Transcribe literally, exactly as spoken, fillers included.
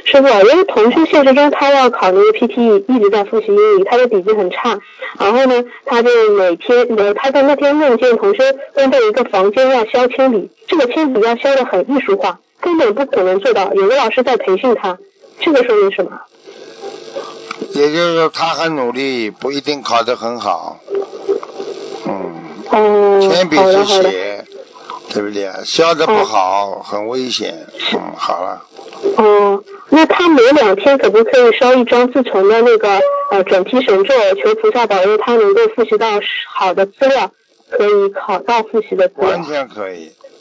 师傅，因为同学现实中他要考那个 P T E， 一直在复习英语，他的底子很差。然后呢，他就每天，呃，他在那天梦见同学问到一个房间要削铅笔，这个铅笔要削得很艺术化，根本不可能做到。有个老师在培训他，这个说明什么？ 也就是说他很努力，不一定考得很好。嗯。 哦。 铅笔是写，对不对？削得不好，哦，很危险。嗯，好了。 哦，那他每两天可不可以烧一张自存的那个呃准提神咒，求菩萨保佑他能够复习到好的资料，可以考到复习的资料？ 完全可以。